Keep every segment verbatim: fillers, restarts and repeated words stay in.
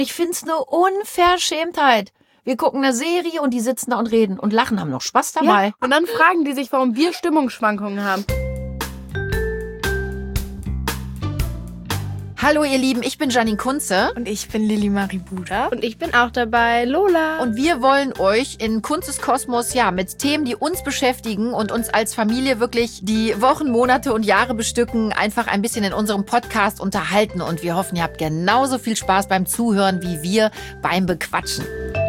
Ich find's eine Unverschämtheit. Wir gucken eine Serie und die sitzen da und reden und lachen, haben noch Spaß dabei. Ja, und dann fragen die sich, warum wir Stimmungsschwankungen haben. Hallo ihr Lieben, ich bin Janine Kunze. Und ich bin Lili Marie Buda. Und ich bin auch dabei, Lola. Und wir wollen euch in Kunzes Kosmos, ja, mit Themen, die uns beschäftigen und uns als Familie wirklich die Wochen, Monate und Jahre bestücken, einfach ein bisschen in unserem Podcast unterhalten. Und wir hoffen, ihr habt genauso viel Spaß beim Zuhören wie wir beim Bequatschen.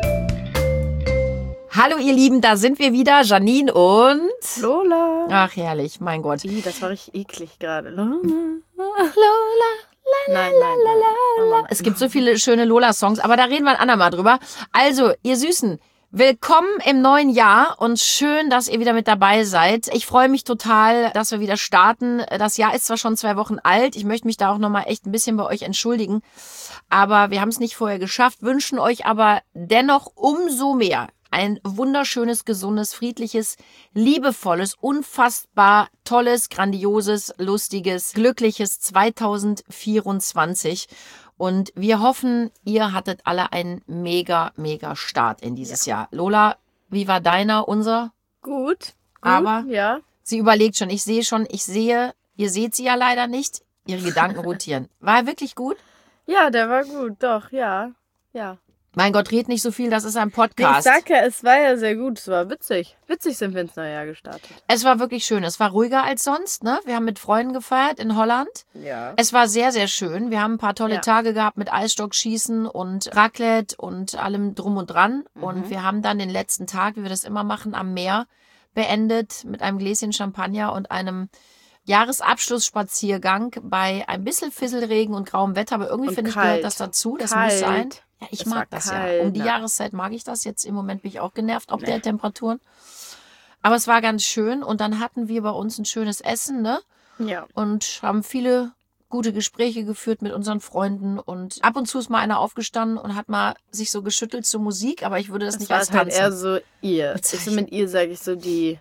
Hallo ihr Lieben, da sind wir wieder, Janine und... Lola. Ach herrlich, mein Gott. Ih, das war richtig eklig gerade. Lola. Lola. Nein, nein, nein. nein. Es gibt so viele schöne Lola-Songs, aber da reden wir ein andermal drüber. Also, ihr Süßen, willkommen im neuen Jahr und schön, dass ihr wieder mit dabei seid. Ich freue mich total, dass wir wieder starten. Das Jahr ist zwar schon zwei Wochen alt, ich möchte mich da auch nochmal echt ein bisschen bei euch entschuldigen, aber wir haben es nicht vorher geschafft, wünschen euch aber dennoch umso mehr ein wunderschönes, gesundes, friedliches, liebevolles, unfassbar tolles, grandioses, lustiges, glückliches zwanzig vierundzwanzig. Und wir hoffen, ihr hattet alle einen mega, mega Start in dieses ja. Jahr. Lola, wie war deiner, unser? Gut. gut Aber ja. Sie überlegt schon, ich sehe schon, ich sehe, ihr seht sie ja leider nicht, ihre Gedanken rotieren. War er wirklich gut? Ja, der war gut, doch, ja, ja. Mein Gott, red nicht so viel, das ist ein Podcast. Nee, ich sag ja, es war ja sehr gut, es war witzig. Witzig sind wir ins neue Jahr gestartet. Es war wirklich schön, es war ruhiger als sonst, ne? Wir haben mit Freunden gefeiert in Holland. Ja. Es war sehr, sehr schön. Wir haben ein paar tolle ja. Tage gehabt mit Eisstockschießen und Raclette und allem drum und dran. Mhm. Und wir haben dann den letzten Tag, wie wir das immer machen, am Meer beendet mit einem Gläschen Champagner und einem Jahresabschlussspaziergang bei ein bisschen Fisselregen und grauem Wetter. Aber irgendwie finde ich, gehört das dazu. Das kalt. muss sein. Ja, ich es mag das kalt, ja. Um die ne? Jahreszeit mag ich das. Jetzt im Moment bin ich auch genervt, ob nee. der Temperaturen. Aber es war ganz schön. Und dann hatten wir bei uns ein schönes Essen, ne? Ja. Und haben viele gute Gespräche geführt mit unseren Freunden. Und ab und zu ist mal einer aufgestanden und hat mal sich so geschüttelt zur Musik. Aber ich würde das, das nicht als Tanzen. Tanzen. Halt eher so ihr. Ich so mit ihr sage ich so die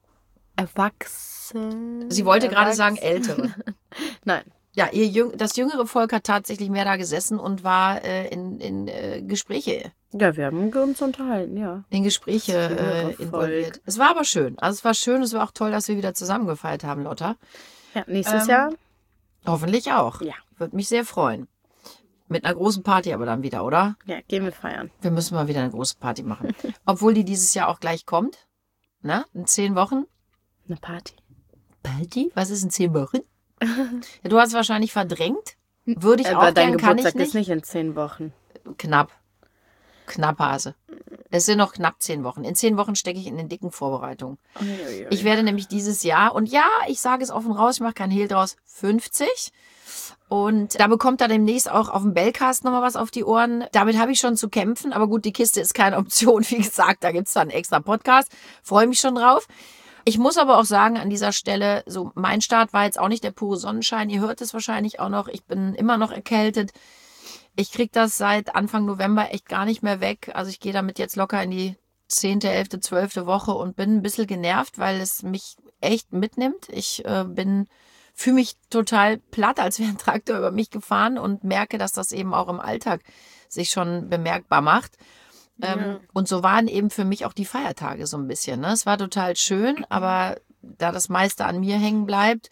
Erwachsene. Sie wollte gerade sagen Ältere. Nein. Ja, ihr Jüng- das jüngere Volk hat tatsächlich mehr da gesessen und war äh, in, in äh, Gespräche. Ja, wir haben uns unterhalten, ja. In Gespräche äh, involviert. Es war aber schön. Also es war schön, es war auch toll, dass wir wieder zusammen gefeiert haben, Lotta. Ja, nächstes ähm, Jahr? Hoffentlich auch. Ja. Würde mich sehr freuen. Mit einer großen Party aber dann wieder, oder? Ja, gehen wir feiern. Wir müssen mal wieder eine große Party machen. Obwohl die dieses Jahr auch gleich kommt. Na, in zehn Wochen. Eine Party. Party? Was ist in zehn Wochen? Ja, du hast es wahrscheinlich verdrängt. Würde ich Aber auch dein gern, kann ich Geburtstag nicht. ist nicht in zehn Wochen. Knapp. Knapp, Hase. Es sind noch knapp zehn Wochen. In zehn Wochen stecke ich in den dicken Vorbereitungen. Uiuiui. Ich werde nämlich dieses Jahr, und ja, ich sage es offen raus, ich mache keinen Hehl draus, fünfzig. Und da bekommt er demnächst auch auf dem Bellcast nochmal was auf die Ohren. Damit habe ich schon zu kämpfen. Aber gut, die Kiste ist keine Option. Wie gesagt, da gibt's dann einen extra Podcast. Freue mich schon drauf. Ich muss aber auch sagen, an dieser Stelle, so mein Start war jetzt auch nicht der pure Sonnenschein. Ihr hört es wahrscheinlich auch noch. Ich bin immer noch erkältet. Ich kriege das seit Anfang November echt gar nicht mehr weg. Also ich gehe damit jetzt locker in die zehnte, elfte, zwölfte Woche und bin ein bisschen genervt, weil es mich echt mitnimmt. Ich äh, bin, fühle mich total platt, als wäre ein Traktor über mich gefahren und merke, dass das eben auch im Alltag sich schon bemerkbar macht. Ähm, Ja. Und so waren eben für mich auch die Feiertage so ein bisschen. Ne? Es war total schön, aber da das meiste an mir hängen bleibt,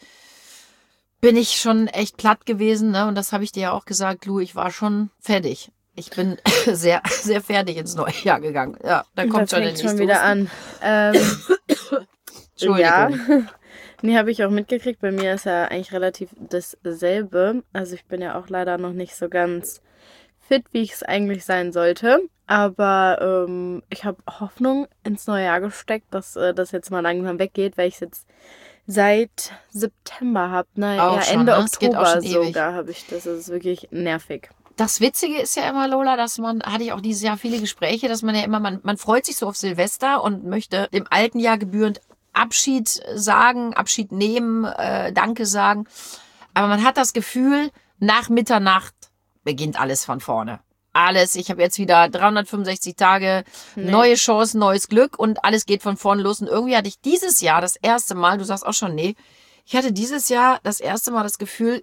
bin ich schon echt platt gewesen. Ne? Und das habe ich dir ja auch gesagt, Lu, ich war schon fertig. Ich bin sehr, sehr fertig ins neue Jahr gegangen. Ja, da kommt da schon der fängt nächste schon wieder Husten. an. Ähm, Entschuldigung. Ja. Nee, habe ich auch mitgekriegt. Bei mir ist ja eigentlich relativ dasselbe. Also ich bin ja auch leider noch nicht so ganz fit, wie ich es eigentlich sein sollte. Aber ähm, ich habe Hoffnung ins neue Jahr gesteckt, dass äh, das jetzt mal langsam weggeht, weil ich es jetzt seit September habe. Ne? Auch Ja, schon, Ende ne? Es geht auch Oktober schon ewig. sogar habe ich das. Das ist wirklich nervig. Das Witzige ist ja immer, Lola, dass man, hatte ich auch dieses Jahr viele Gespräche, dass man ja immer, man, man freut sich so auf Silvester und möchte dem alten Jahr gebührend Abschied sagen, Abschied nehmen, äh, Danke sagen. Aber man hat das Gefühl, nach Mitternacht beginnt alles von vorne. Alles, ich habe jetzt wieder dreihundertfünfundsechzig Tage, Nee. neue Chancen, neues Glück und alles geht von vorne los. Und irgendwie hatte ich dieses Jahr das erste Mal, du sagst auch schon, nee, ich hatte dieses Jahr das erste Mal das Gefühl,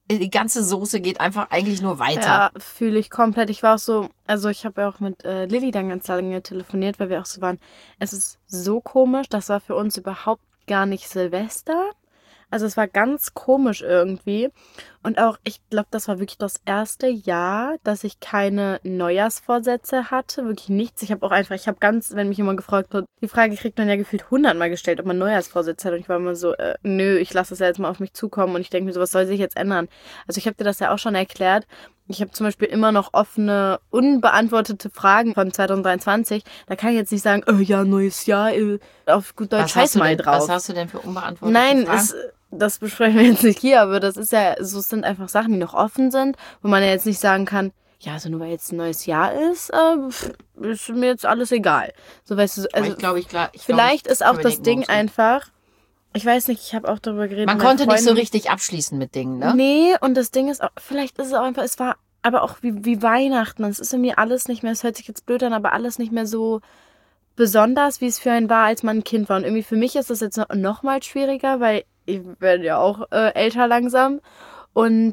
die ganze Soße geht einfach eigentlich nur weiter. Ja, fühle ich komplett. Ich war auch so, also ich habe ja auch mit äh, Lilly dann ganz lange telefoniert, weil wir auch so waren, es ist so komisch, das war für uns überhaupt gar nicht Silvester. Also es war ganz komisch irgendwie. Und auch, ich glaube, das war wirklich das erste Jahr, dass ich keine Neujahrsvorsätze hatte. Wirklich nichts. Ich habe auch einfach, ich habe ganz, wenn mich jemand gefragt hat, die Frage kriegt man ja gefühlt hundertmal gestellt, ob man Neujahrsvorsätze hat. Und ich war immer so, äh, nö, ich lasse das ja jetzt mal auf mich zukommen. Und ich denke mir so, was soll sich jetzt ändern? Also ich habe dir das ja auch schon erklärt. Ich habe zum Beispiel immer noch offene, unbeantwortete Fragen von zwanzig dreiundzwanzig. Da kann ich jetzt nicht sagen, oh ja, neues Jahr, äh, auf gut Deutsch, scheiß mal denn, drauf. Was hast du denn für unbeantwortete Nein, Fragen? es, das besprechen wir jetzt nicht hier, aber das ist ja, so es sind einfach Sachen, die noch offen sind, wo man ja jetzt nicht sagen kann, ja, also nur weil jetzt ein neues Jahr ist, äh, ist mir jetzt alles egal. So, weißt du, also Aber ich glaube, ich, glaub, ich vielleicht glaub, ist auch können wir das denken, Ding worum es geht. einfach, ich weiß nicht, ich habe auch darüber geredet. Man mit meinen konnte nicht so Freunden. richtig abschließen mit Dingen, ne? Nee, und das Ding ist auch, vielleicht ist es auch einfach, es war aber auch wie, wie Weihnachten. Es ist irgendwie alles nicht mehr, es hört sich jetzt blöd an, aber alles nicht mehr so besonders, wie es für einen war, als man ein Kind war. Und irgendwie für mich ist das jetzt noch, noch mal schwieriger, weil ich werde ja auch äh, älter langsam. Und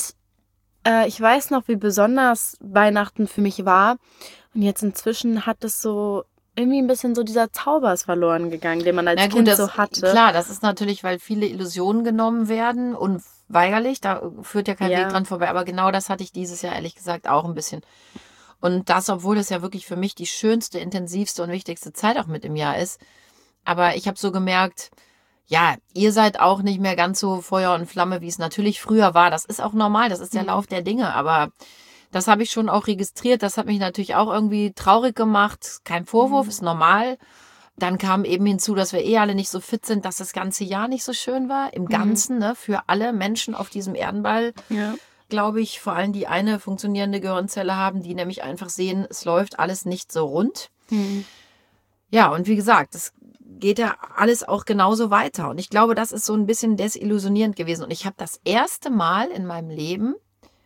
äh, ich weiß noch, wie besonders Weihnachten für mich war. Und jetzt inzwischen hat es so irgendwie ein bisschen so dieser Zauber ist verloren gegangen, den man als Na gut, Kind das, so hatte. Klar, das ist natürlich, weil viele Illusionen genommen werden, unweigerlich, da führt ja kein Ja. Weg dran vorbei, aber genau das hatte ich dieses Jahr ehrlich gesagt auch ein bisschen. Und das, obwohl es ja wirklich für mich die schönste, intensivste und wichtigste Zeit auch mit im Jahr ist. Aber ich habe so gemerkt, ja, ihr seid auch nicht mehr ganz so Feuer und Flamme, wie es natürlich früher war. Das ist auch normal, das ist der Mhm. Lauf der Dinge, aber das habe ich schon auch registriert. Das hat mich natürlich auch irgendwie traurig gemacht. Kein Vorwurf, Mhm. ist normal. Dann kam eben hinzu, dass wir eh alle nicht so fit sind, dass das ganze Jahr nicht so schön war. Im Ganzen, ne, für alle Menschen auf diesem Erdenball, Ja. glaube ich, vor allem die eine funktionierende Gehirnzelle haben, die nämlich einfach sehen, es läuft alles nicht so rund. Mhm. Ja, und wie gesagt, es geht ja alles auch genauso weiter. Und ich glaube, das ist so ein bisschen desillusionierend gewesen. Und ich habe das erste Mal in meinem Leben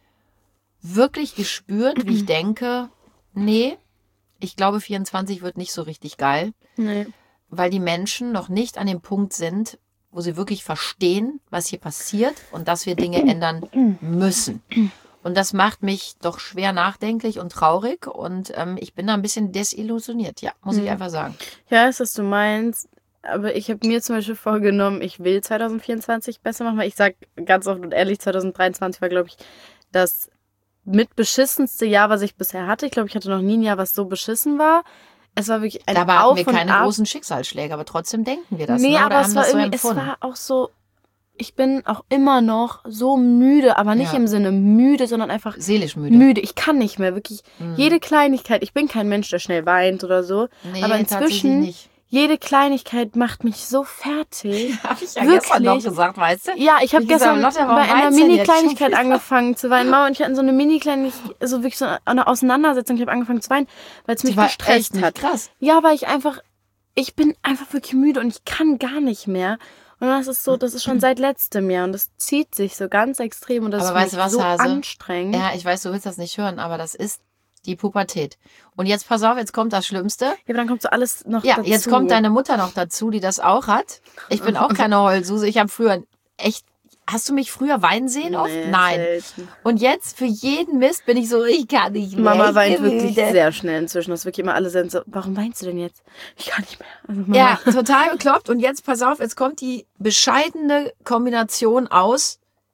wirklich gespürt, wie ich denke, nee, ich glaube, vierundzwanzig wird nicht so richtig geil, Nee. weil die Menschen noch nicht an dem Punkt sind, wo sie wirklich verstehen, was hier passiert und dass wir Dinge ändern müssen. Und das macht mich doch schwer nachdenklich und traurig und ähm, ich bin da ein bisschen desillusioniert, ja, muss ich Mhm. einfach sagen. Ja, ist, was du meinst. Aber ich habe mir zum Beispiel vorgenommen, ich will zwanzig vierundzwanzig besser machen, weil ich sage ganz offen und ehrlich, zwanzig dreiundzwanzig war, glaube ich, das mit beschissenste Jahr, was ich bisher hatte. Ich glaube, ich hatte noch nie ein Jahr, was so beschissen war. Es war wirklich ein Dabei Auf hatten wir und keine Ab. großen Schicksalsschläge, aber trotzdem denken wir das. Nee, ne? Oder aber haben es war das so irgendwie, es empfunden. war auch so, ich bin auch immer noch so müde, aber nicht Ja. im Sinne müde, sondern einfach Seelisch müde. müde. Ich kann nicht mehr, wirklich. Mhm. Jede Kleinigkeit, ich bin kein Mensch, der schnell weint oder so, Nee, aber tatsächlich inzwischen, nicht. jede Kleinigkeit macht mich so fertig. Habe ich ja Wirklich? gestern noch gesagt, weißt du? Ja, ich habe Wie gesagt, gestern Lotta, warum bei einer weinst du denn jetzt schon Mini-Kleinigkeit wieder? angefangen zu weinen. Mama und ich hatten so eine Mini-Kleinigkeit, so wirklich so eine Auseinandersetzung. Ich habe angefangen zu weinen, weil es mich Die war gestresst echt nicht hat. krass. Ja, weil ich einfach, ich bin einfach wirklich müde und ich kann gar nicht mehr. Und das ist so, das ist schon seit letztem Jahr und das zieht sich so ganz extrem und das Aber ist weißt für du mich was, so Hase? anstrengend. Ja, ich weiß, du willst das nicht hören, aber das ist die Pubertät. Und jetzt pass auf, jetzt kommt das Schlimmste. Ja, aber dann kommt so alles noch Ja, dazu. jetzt kommt deine Mutter noch dazu, die das auch hat. Ich bin auch keine Heulsuse. Ich habe früher echt. Hast du mich früher weinen sehen oft? Nee, Nein. selten. Und jetzt für jeden Mist bin ich so, ich kann nicht mehr. Mama ich weint bin wirklich müde. sehr schnell inzwischen. Das wirklich immer alle sind so, warum weinst du denn jetzt? Ich kann nicht mehr. Also Mama. Ja, total bekloppt. Und jetzt pass auf, jetzt kommt die bescheidene Kombination aus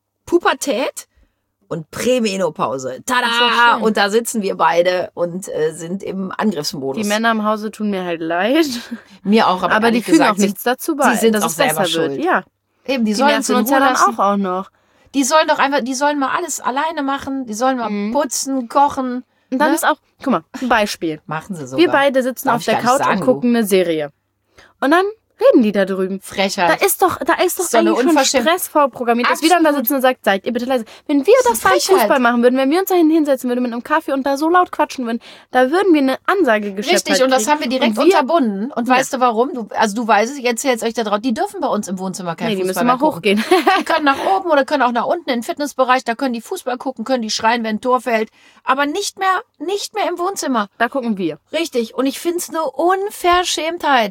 Pubertät und Prämenopause. Das ist Tada! schön. Und da sitzen wir beide und äh, sind im Angriffsmodus. Die Männer im Hause tun mir halt leid. Mir auch, aber, Aber die ehrlich fügen gesagt, auch nichts dazu bei, sie sind dass auch es selber besser schuld. wird. Ja, Eben, die, die sollen uns nerven in uns ja Ruhe dann lassen. auch, auch noch. Die sollen doch einfach, die sollen mal alles alleine machen. Die sollen mal Mhm. putzen, kochen. Und dann Ne? ist auch, guck mal, ein Beispiel. Machen sie sogar. Wir beide sitzen Darf auf ich der gar nicht Couch sagen, und gucken eine Serie. Und dann reden die da drüben. Da Frechheit. ist doch, da ist doch Ist doch eine eigentlich schon Unverschämt- Stress vorprogrammiert, dass wir dann da Absolut. sitzen und sagt, seid ihr bitte leise. Wenn wir das beim Frechheit. Fußball machen würden, wenn wir uns da hinsetzen würden mit einem Kaffee und da so laut quatschen würden, da würden wir eine Ansage geschätzt Richtig, und das haben wir direkt und wir, unterbunden. Und Ja. weißt du warum? Du, also du weißt es, ich erzähle es euch da drauf. Die dürfen bei uns im Wohnzimmer kein Nee, die Fußball müssen mehr mal gucken. hochgehen. Die können nach oben oder können auch nach unten in den Fitnessbereich. Da können die Fußball gucken, können die schreien, wenn ein Tor fällt. Aber nicht mehr, nicht mehr im Wohnzimmer. Da gucken wir. Richtig. Und ich find's eine Unverschämtheit.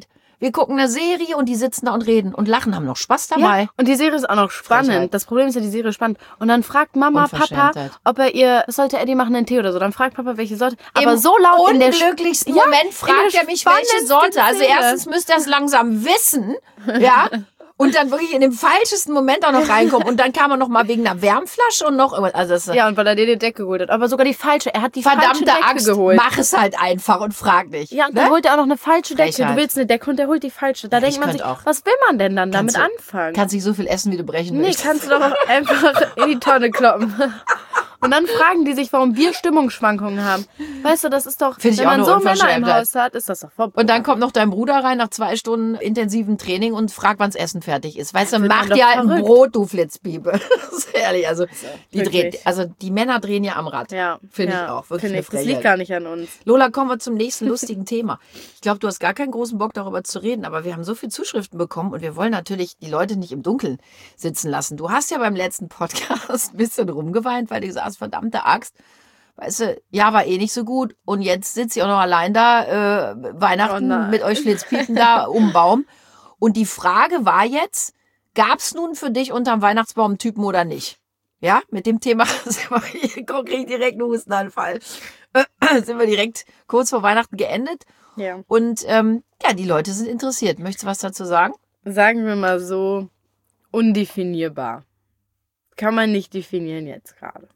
Wir gucken eine Serie und die sitzen da und reden und lachen, haben noch Spaß dabei. Ja, und die Serie ist auch noch spannend. Frechheit. Das Problem ist ja, die Serie ist spannend. Und dann fragt Mama, Papa, Unverschämtheit. ob er ihr, sollte Eddie machen einen Tee oder so. Dann fragt Papa, welche Sorte. Aber Im so laut in der unglücklichsten Ja, Moment in fragt der er mich, welche spannendsten Sorte. Also Szene. erstens müsste er es langsam wissen, ja, und dann wirklich in dem falschesten Moment auch noch reinkommen. Und dann kam er noch mal wegen einer Wärmflasche und noch irgendwas. Also das ist Ja, und weil er dir die Decke geholt hat. Aber sogar die falsche. Er hat die falsche verdammte Decke Axt, geholt. mach es halt einfach und frag nicht. Ja, und ne? dann holt er auch noch eine falsche Decke. Frechheit. Du willst eine Decke und der holt die falsche. Da Ja, denkt ich man könnt sich, auch. was will man denn dann damit Kannst du- anfangen? Kannst nicht so viel essen, wie du brechen Nee, willst. kannst du doch auch einfach in die Tonne kloppen. Und dann fragen die sich, warum wir Stimmungsschwankungen haben. Weißt du, das ist doch, Find ich wenn auch man eine so Männer im Unverschämtheit. Haus hat, ist das doch vorbei. Und dann kommt noch dein Bruder rein nach zwei Stunden intensiven Training und fragt, wann's Essen fertig ist. Weißt du, Wird mach man doch dir halt ein verrückt. Brot, du Flitzpiepe. Das ist ehrlich. Also die wirklich. drehen, also die Männer drehen ja am Rad. Ja, Finde ja, ich auch. Wirklich finde eine ich. Das Frechheit. liegt gar nicht an uns. Lola, kommen wir zum nächsten lustigen Thema. Ich glaube, du hast gar keinen großen Bock, darüber zu reden, aber wir haben so viele Zuschriften bekommen und wir wollen natürlich die Leute nicht im Dunkeln sitzen lassen. Du hast ja beim letzten Podcast ein bisschen rumgeweint, weil du sagst, verdammte Axt. Weißt du, ja, war eh nicht so gut. Und jetzt sitzt ihr auch noch allein da, äh, Weihnachten Oh nein. mit euch Flitzpiepen da um den Baum. Und die Frage war jetzt, gab's nun für dich unterm Weihnachtsbaum einen Typen oder nicht? Ja, mit dem Thema sind wir hier konkret direkt einen Hustenanfall. Sind wir direkt kurz vor Weihnachten geendet. Ja. Und ähm, ja, die Leute sind interessiert. Möchtest du was dazu sagen? Sagen wir mal so, undefinierbar. Kann man nicht definieren jetzt gerade.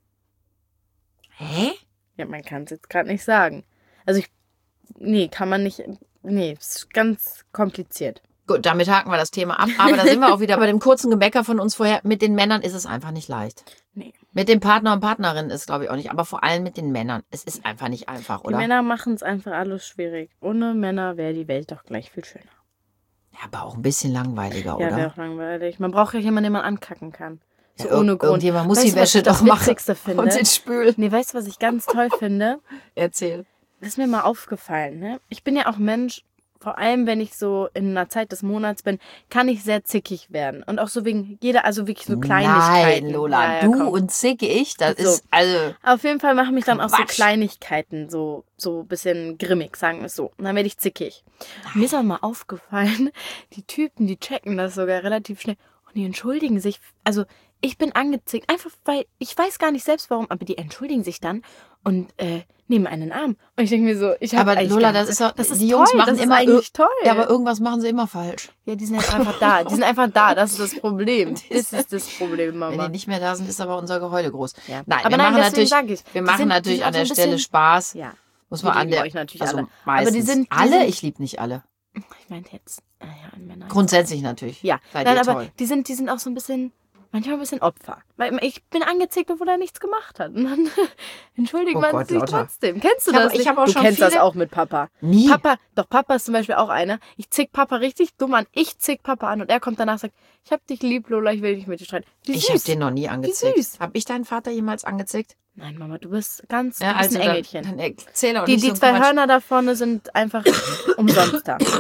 Hä? Ja, man kann es jetzt gerade nicht sagen. Also ich, nee, kann man nicht, nee, ist ganz kompliziert. Gut, damit haken wir das Thema ab. Aber da sind wir auch wieder bei dem kurzen Gemecker von uns vorher. Mit den Männern ist es einfach nicht leicht. Nee. Mit dem Partner und Partnerin ist, glaube ich, auch nicht. Aber vor allem mit den Männern. Es ist einfach nicht einfach, Die oder? Männer machen es einfach alles schwierig. Ohne Männer wäre die Welt doch gleich viel schöner. Ja, aber auch ein bisschen langweiliger, Ja, oder? wäre auch langweilig. Man braucht ja jemanden, den man ankacken kann. So Ja, ohne irg- Grund. Irgendjemand muss Weißt die du, was Wäsche ich das doch machen Witzigste finde? und den spülen. Nee, weißt du, was ich ganz toll finde? Erzähl. Das ist mir mal aufgefallen, ne? Ich bin ja auch Mensch, vor allem wenn ich so in einer Zeit des Monats bin, kann ich sehr zickig werden. Und auch so wegen jeder, also wirklich so Kleinigkeiten. Nein, Lola, Ja, ja, du komm. und Zicke ich, das So. ist, also, Auf jeden Fall machen mich dann auch so Quatsch. Kleinigkeiten so so ein bisschen grimmig, sagen wir es so. Und dann werde ich zickig. Mir ist auch mal aufgefallen, die Typen, die checken das sogar relativ schnell und die entschuldigen sich. Also ich bin angezickt, einfach weil ich weiß gar nicht selbst warum, aber die entschuldigen sich dann und äh, nehmen einen Arm. Und ich denke mir so, ich habe aber eigentlich Lola, gar das nicht- ist doch, das ist die Jungs toll, machen das ist immer, eigentlich toll. ja, aber irgendwas machen sie immer falsch. Ja, die sind halt einfach da. Die sind einfach da. Das ist das Problem. Das ist das Problem, Wenn Mama. die nicht mehr da sind, ist aber unser Geheule groß. Ja. Nein, Aber wir nein, machen deswegen natürlich, sag ich, wir die machen sind- die natürlich sind an auch so der ein Stelle bisschen- Spaß. Ja. Muss Wir man an lieben der, euch natürlich also alle. meistens. Aber die sind- die alle, sind- ich liebe nicht alle. Ich meinte jetzt, naja, an Männer. Grundsätzlich natürlich. Ja, Seid nein, ihr aber toll. die sind, die sind auch so ein bisschen, manchmal ein bisschen Opfer. Weil ich bin angezickt, obwohl er nichts gemacht hat. Und dann entschuldigt Oh man Gott, sich Lotta. trotzdem. Kennst du Ich hab- das? ich nicht? hab auch du schon kennst das viele- auch mit Papa. Nie. Papa, doch Papa ist zum Beispiel auch einer. Ich zick Papa richtig dumm an. Ich zick Papa an und er kommt danach und sagt, ich hab dich lieb, Lola, ich will nicht mit dir streiten. Wie Ich süß. habe den noch nie angezickt. süß. Habe ich deinen Vater jemals angezickt? Nein, Mama, du bist ganz, Ja, du bist also ein dann, Engelchen. dann erzähl doch Die, nicht die so einen zwei Quatsch. Hörner da vorne sind einfach umsonst da.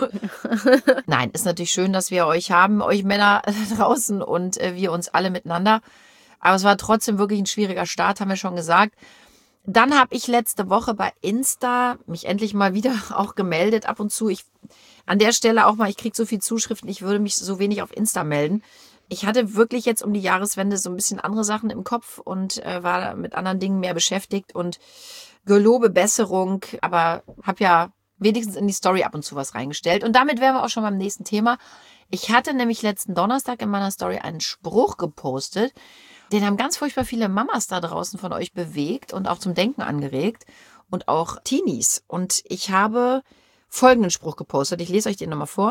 Nein, ist natürlich schön, dass wir euch haben, euch Männer draußen und äh, wir uns alle miteinander. Aber es war trotzdem wirklich ein schwieriger Start, haben wir schon gesagt. Dann habe ich letzte Woche bei Insta mich endlich mal wieder auch gemeldet, ab und zu. Ich an der Stelle auch mal, ich kriege so viel Zuschriften, ich würde mich so wenig auf Insta melden. Ich hatte wirklich jetzt um die Jahreswende so ein bisschen andere Sachen im Kopf und äh, war mit anderen Dingen mehr beschäftigt und gelobe Besserung, aber habe ja wenigstens in die Story ab und zu was reingestellt. Und damit wären wir auch schon beim nächsten Thema. Ich hatte nämlich letzten Donnerstag in meiner Story einen Spruch gepostet. Den haben ganz furchtbar viele Mamas da draußen von euch bewegt und auch zum Denken angeregt und auch Teenies. Und ich habe folgenden Spruch gepostet. Ich lese euch den nochmal vor.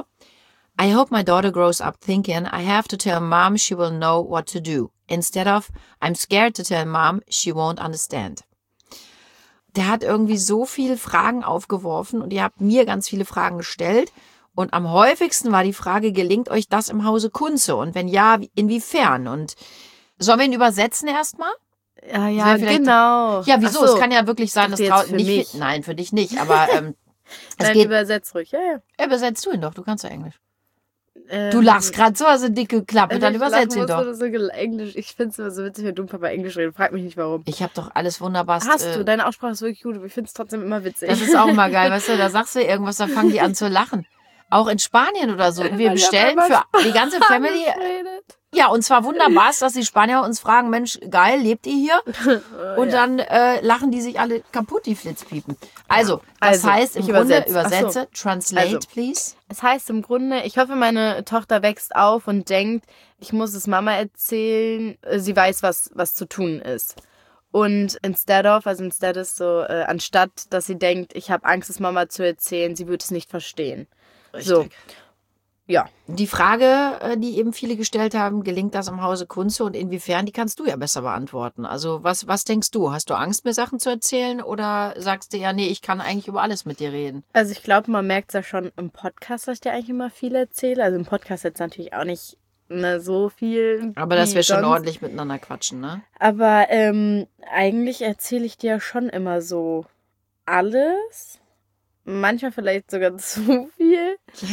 I hope my daughter grows up thinking I have to tell mom she will know what to do. Instead of I'm scared to tell mom she won't understand. Der hat irgendwie so viele Fragen aufgeworfen und ihr habt mir ganz viele Fragen gestellt. Und am häufigsten war die Frage, gelingt euch das im Hause Kunze? Und wenn ja, inwiefern? Und sollen wir ihn übersetzen erstmal? Ja, Das ja, wär vielleicht- genau. Ja, wieso? Ach so. Es kann ja wirklich sein, Ich dass dachte jetzt trau- für nicht mich. nein, für dich nicht, aber ähm, es Nein, geht. übersetzt ruhig. Ja, ja. Übersetzt du ihn doch, du kannst ja Englisch. Ähm, Du lachst gerade so, also dicke Klappe, wenn dann ich übersetz lachen ihn doch. muss oder So Englisch. Ich finde es immer so witzig, wenn du und Papa Englisch reden. Frag mich nicht warum. Ich habe doch alles wunderbar. Hast äh, du, deine Aussprache ist wirklich gut, aber ich finde es trotzdem immer witzig. Das ist auch mal geil, weißt du, da sagst du irgendwas, da fangen die an zu lachen. auch in Spanien oder so. Wir Weil bestellen ja für die ganze Family. redet. Ja, und zwar wunderbar, dass die Spanier uns fragen, Mensch, geil, lebt ihr hier? Und ja. dann äh, lachen die sich alle kaputt, die Flitzpiepen. Also, das Also, heißt im ich Grunde, übersetze. übersetze, Ach so. translate, Also. please. Es heißt im Grunde, ich hoffe, meine Tochter wächst auf und denkt, ich muss es Mama erzählen, sie weiß, was, was zu tun ist. Und instead of, also instead ist so, äh, anstatt, dass sie denkt, ich habe Angst, es Mama zu erzählen, sie wird es nicht verstehen. So, ja. Die Frage, äh, die eben viele gestellt haben, gelingt das im Hause Kunze und inwiefern, die kannst du ja besser beantworten. Also was, was denkst du? Hast du Angst, mir Sachen zu erzählen oder sagst du ja, nee, ich kann eigentlich über alles mit dir reden? Also ich glaube, man merkt es ja schon im Podcast, dass ich dir eigentlich immer viel erzähle. Also im Podcast jetzt natürlich auch nicht ne, so viel. Aber dass wie wir schon sonst. ordentlich miteinander quatschen, ne? Aber ähm, eigentlich erzähle ich dir schon immer so alles. Manchmal vielleicht sogar zu viel.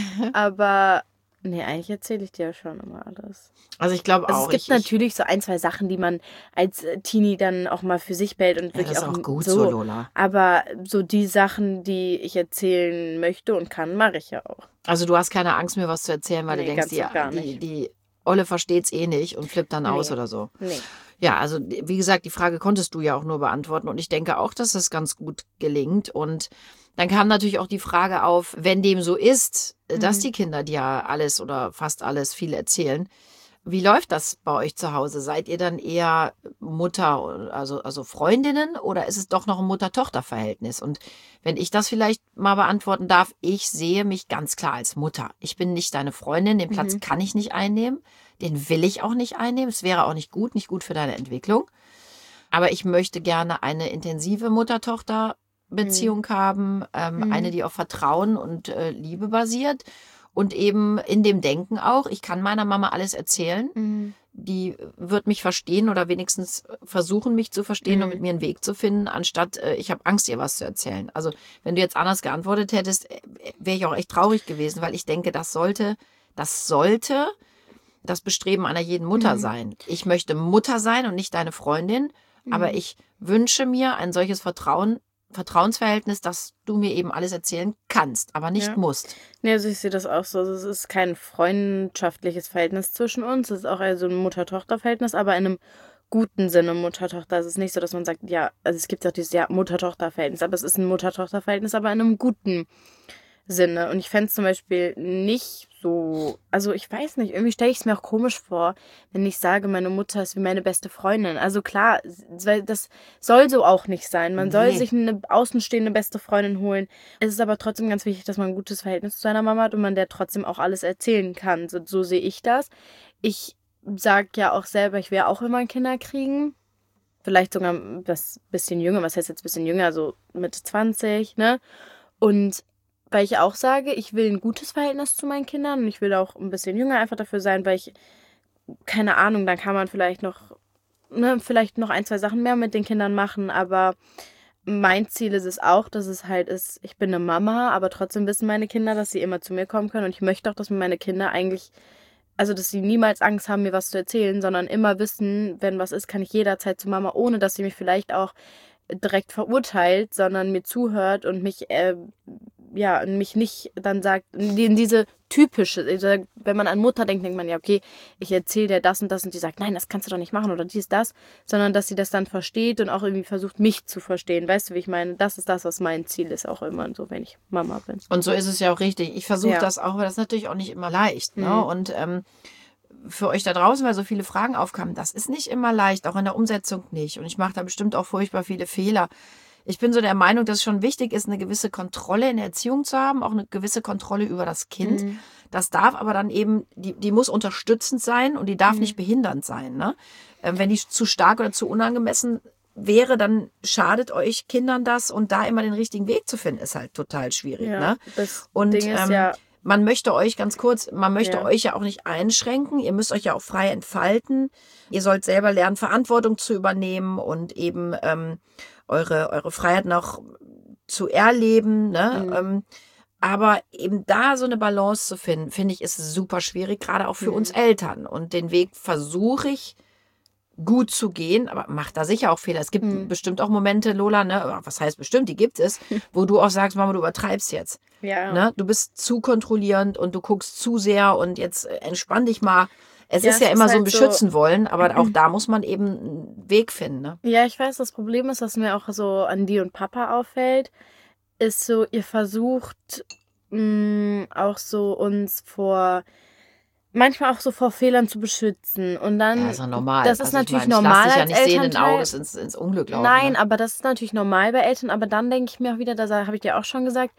Aber nee, eigentlich erzähle ich dir schon immer alles. Also ich glaube Also auch. es gibt ich, natürlich so ein, zwei Sachen, die man als äh, Teenie dann auch mal für sich behält und ja, wirklich das ist auch auch gut so. so, Lola. Aber so die Sachen, die ich erzählen möchte und kann, mache ich ja auch. Also du hast keine Angst, mir was zu erzählen, weil Nee, du denkst, ganz die, und gar die, nicht. die Olle versteht's eh nicht und flippt dann aus Nee. oder so. Nee. Ja, also wie gesagt, die Frage konntest du ja auch nur beantworten und ich denke auch, dass das ganz gut gelingt. Und dann kam natürlich auch die Frage auf, wenn dem so ist, dass Mhm. die Kinder dir alles oder fast alles viel erzählen, wie läuft das bei euch zu Hause? Seid ihr dann eher Mutter, also, also Freundinnen oder ist es doch noch ein Mutter-Tochter-Verhältnis? Und wenn ich das vielleicht mal beantworten darf, ich sehe mich ganz klar als Mutter. Ich bin nicht deine Freundin, den Platz Mhm. kann ich nicht einnehmen, den will ich auch nicht einnehmen. Es wäre auch nicht gut, nicht gut für deine Entwicklung. Aber ich möchte gerne eine intensive Mutter-Tochter-Beziehung haben, ähm, Mhm. eine, die auf Vertrauen und äh, Liebe basiert. Und eben in dem Denken auch, ich kann meiner Mama alles erzählen. Mhm. Die wird mich verstehen oder wenigstens versuchen, mich zu verstehen Mhm. und mit mir einen Weg zu finden, anstatt äh, ich habe Angst, ihr was zu erzählen. Also wenn du jetzt anders geantwortet hättest, äh, wäre ich auch echt traurig gewesen, weil ich denke, das sollte, das sollte das Bestreben einer jeden Mutter Mhm. sein. Ich möchte Mutter sein und nicht deine Freundin, aber Mhm. ich wünsche mir ein solches Vertrauen, Vertrauensverhältnis, dass du mir eben alles erzählen kannst, aber nicht Ja. musst. Nee, also ich sehe das auch so. Also es ist kein freundschaftliches Verhältnis zwischen uns. Es ist auch eher so ein Mutter-Tochter-Verhältnis, aber in einem guten Sinne Mutter-Tochter. Es ist nicht so, dass man sagt, ja, also es gibt ja auch dieses ja, Mutter-Tochter-Verhältnis, aber es ist ein Mutter-Tochter-Verhältnis, aber in einem guten Sinne. Und ich fände es zum Beispiel nicht so, also ich weiß nicht, irgendwie stelle ich es mir auch komisch vor, wenn ich sage, meine Mutter ist wie meine beste Freundin. Also klar, weil das soll so auch nicht sein. Man soll Nee. sich eine außenstehende beste Freundin holen. Es ist aber trotzdem ganz wichtig, dass man ein gutes Verhältnis zu seiner Mama hat und man der trotzdem auch alles erzählen kann. So, so sehe ich das. Ich sage ja auch selber, ich werde auch immer Kinder kriegen. Vielleicht sogar das bisschen jünger, was heißt jetzt ein bisschen jünger, so Mitte zwanzig, ne? Und weil ich auch sage, ich will ein gutes Verhältnis zu meinen Kindern und ich will auch ein bisschen jünger einfach dafür sein, weil ich, keine Ahnung, dann kann man vielleicht noch, ne, vielleicht noch ein, zwei Sachen mehr mit den Kindern machen, aber mein Ziel ist es auch, dass es halt ist, ich bin eine Mama, aber trotzdem wissen meine Kinder, dass sie immer zu mir kommen können und ich möchte auch, dass mir meine Kinder eigentlich, also dass sie niemals Angst haben, mir was zu erzählen, sondern immer wissen, wenn was ist, kann ich jederzeit zu Mama, ohne dass sie mich vielleicht auch direkt verurteilt, sondern mir zuhört und mich, äh, ja, mich nicht dann sagt, in diese typische, also wenn man an Mutter denkt, denkt man ja, okay, ich erzähle dir das und das und die sagt, nein, das kannst du doch nicht machen oder dies, das, sondern dass sie das dann versteht und auch irgendwie versucht, mich zu verstehen. Weißt du, wie ich meine? Das ist das, was mein Ziel ist, auch immer so, wenn ich Mama bin. Und so ist es ja auch richtig. Ich versuche Ja. das auch, aber das ist natürlich auch nicht immer leicht. Ne? Mhm. Und ähm, für euch da draußen, weil so viele Fragen aufkamen, das ist nicht immer leicht, auch in der Umsetzung nicht. Und ich mache da bestimmt auch furchtbar viele Fehler. Ich bin so der Meinung, dass es schon wichtig ist, eine gewisse Kontrolle in der Erziehung zu haben, auch eine gewisse Kontrolle über das Kind. Mhm. Das darf aber dann eben, die, die muss unterstützend sein und die darf Mhm. nicht behindernd sein. Ne? Ähm, wenn die zu stark oder zu unangemessen wäre, dann schadet euch Kindern das und da immer den richtigen Weg zu finden, ist halt total schwierig. Ja, Ne? das Und Ding ist ähm, ja, man möchte euch ganz kurz, man möchte Ja. euch ja auch nicht einschränken. Ihr müsst euch ja auch frei entfalten. Ihr sollt selber lernen, Verantwortung zu übernehmen und eben ähm, eure, eure Freiheit noch zu erleben. Ne? Mhm. Ähm, aber eben da so eine Balance zu finden, finde ich, ist super schwierig, gerade auch für Mhm. uns Eltern. Und den Weg versuche ich gut zu gehen, aber macht da sicher auch Fehler. Es gibt Mhm. bestimmt auch Momente, Lola, ne, was heißt bestimmt, die gibt es, wo du auch sagst, Mama, du übertreibst jetzt. Ja. Ne? Du bist zu kontrollierend und du guckst zu sehr und jetzt äh, entspann dich mal. Es Ja, ist ja es immer ist so ein halt so- Beschützen wollen, aber auch da muss man eben einen Weg finden. Ne? Ja, ich weiß, das Problem ist, was mir auch so an dir und Papa auffällt, ist so, ihr versucht mh, auch so uns vor, manchmal auch so vor Fehlern zu beschützen. Und dann, Ja, ist ja normal. das ist Also ich natürlich meine, ich normal lass dich ja als nicht sehenden Elternteil. Auges ins, ins Unglück laufen. Nein, ne? aber das ist natürlich normal bei Eltern. Aber dann denke ich mir auch wieder, da habe ich dir auch schon gesagt,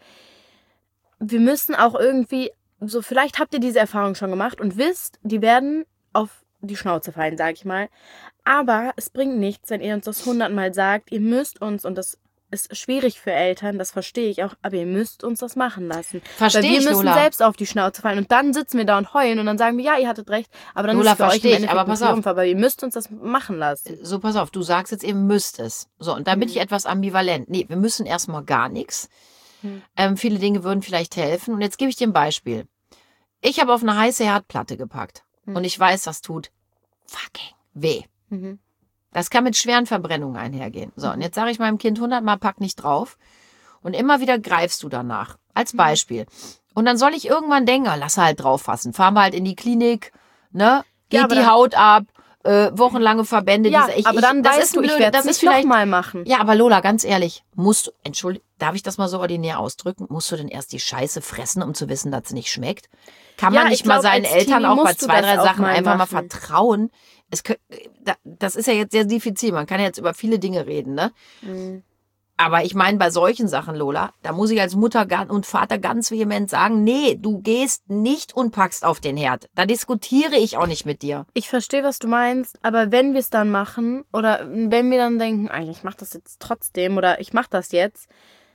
wir müssen auch irgendwie, so vielleicht habt ihr diese Erfahrung schon gemacht und wisst, die werden auf die Schnauze fallen, sag ich mal. Aber es bringt nichts, wenn ihr uns das hundertmal sagt, ihr müsst uns, und das ist schwierig für Eltern, das verstehe ich auch, aber ihr müsst uns das machen lassen. Verstehe Weil wir ich, müssen Lola. selbst auf die Schnauze fallen und dann sitzen wir da und heulen und dann sagen wir, ja, ihr hattet recht, aber dann Lola, ist es für euch verstehe im ich, Endeffekt aber ein pass auf. Triumph, aber ihr müsst uns das machen lassen. So, pass auf, du sagst jetzt eben, müsstest. So, und da bin ich etwas ambivalent. Nee, wir müssen erstmal gar nichts. Hm. Ähm, viele Dinge würden vielleicht helfen. Und jetzt gebe ich dir ein Beispiel. Ich habe auf eine heiße Herdplatte gepackt. Hm. Und ich weiß, das tut fucking weh. Mhm. Das kann mit schweren Verbrennungen einhergehen. So, und jetzt sage ich meinem Kind hundertmal, pack nicht drauf. Und immer wieder greifst du danach. Als Beispiel. Und dann soll ich irgendwann denken, ah, lass halt drauf fassen. Fahren wir halt in die Klinik, ne? Geht Ja, aber die dann- Haut ab, äh, wochenlange Verbände. Ja, diese, ich, aber ich, dann das weißt ist du, ein ich blöd, werde das es ist nicht vielleicht nochmal machen. Ja, aber Lola, ganz ehrlich, musst du, entschuldig, darf ich das mal so ordinär ausdrücken? Musst du denn erst die Scheiße fressen, um zu wissen, dass sie nicht schmeckt? Kann Ja, man ich nicht mal glaub, seinen als Eltern Teenie auch bei musst du zwei, das drei auch Sachen mal einfach mal machen. vertrauen? Es, kö- da- das ist ja jetzt sehr diffizil. Man kann ja jetzt über viele Dinge reden, ne? Mhm. Aber ich meine, bei solchen Sachen, Lola, da muss ich als Mutter ga- und Vater ganz vehement sagen, nee, du gehst nicht und packst auf den Herd. Da diskutiere ich auch nicht mit dir. Ich verstehe, was du meinst, aber wenn wir es dann machen oder wenn wir dann denken, eigentlich ich mache das jetzt trotzdem oder ich mache das jetzt,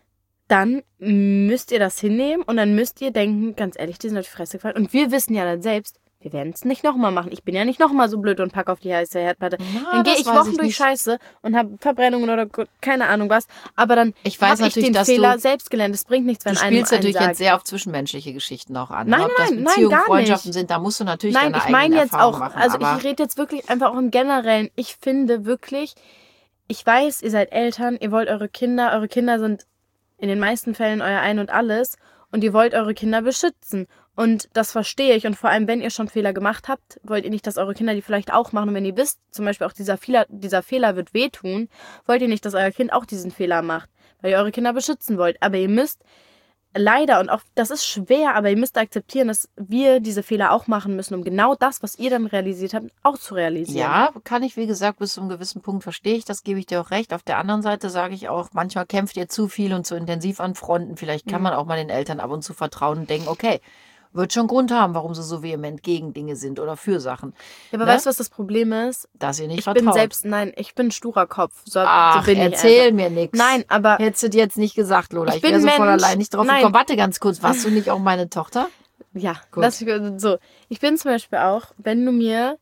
dann müsst ihr das hinnehmen und dann müsst ihr denken, ganz ehrlich, die sind auf die Fresse gefallen. Und wir wissen ja dann selbst, wir werden es nicht nochmal machen. Ich bin ja nicht nochmal so blöd und packe auf die heiße Herdplatte. Na, Dann gehe das ich weiß Wochen ich durch nicht. Scheiße und habe Verbrennungen oder gu- keine Ahnung was. Aber dann Ich weiß habe ich natürlich, den dass Fehler du- selbst gelernt. Es bringt nichts, wenn Du einem spielst natürlich einen jetzt sagt. sehr auf zwischenmenschliche Geschichten auch an. Nein, Ob das nein, nein, Beziehungen, gar Freundschaften nicht. sind, da musst du natürlich Nein, deine ich meine eigenen jetzt Erfahrungen auch, machen. also aber ich rede jetzt wirklich einfach auch im Generellen. Ich finde wirklich, ich weiß, ihr seid Eltern, ihr wollt eure Kinder, eure Kinder sind in den meisten Fällen euer Ein und Alles und ihr wollt eure Kinder beschützen. Und das verstehe ich. Und vor allem, wenn ihr schon Fehler gemacht habt, wollt ihr nicht, dass eure Kinder die vielleicht auch machen. Und wenn ihr wisst, zum Beispiel auch dieser Fehler, dieser Fehler wird wehtun, wollt ihr nicht, dass euer Kind auch diesen Fehler macht, weil ihr eure Kinder beschützen wollt. Aber ihr müsst leider, und auch das ist schwer, aber ihr müsst akzeptieren, dass wir diese Fehler auch machen müssen, um genau das, was ihr dann realisiert habt, auch zu realisieren. ja, kann ich, wie gesagt, bis zu einem gewissen Punkt verstehe ich, das gebe ich dir auch recht. Auf der anderen Seite sage ich auch, manchmal kämpft ihr zu viel und zu intensiv an Fronten. Vielleicht kann Mhm. man auch mal den Eltern ab und zu vertrauen und denken, okay, wird schon Grund haben, warum sie so vehement gegen Dinge sind oder für Sachen. Ja, aber Ne? weißt du, was das Problem ist? Dass ihr nicht Ich vertraut. bin selbst, nein, ich bin ein sturer Kopf. So, Ach, so bin ich erzähl einfach. mir nichts. Nein, aber Hättest du dir jetzt nicht gesagt, Lola. Ich Ich, bin wäre so von Mensch. allein nicht drauf Nein. gekommen. Warte ganz kurz, warst du nicht auch meine Tochter? ja, Gut. lass mich, so. Ich bin zum Beispiel auch, wenn du mir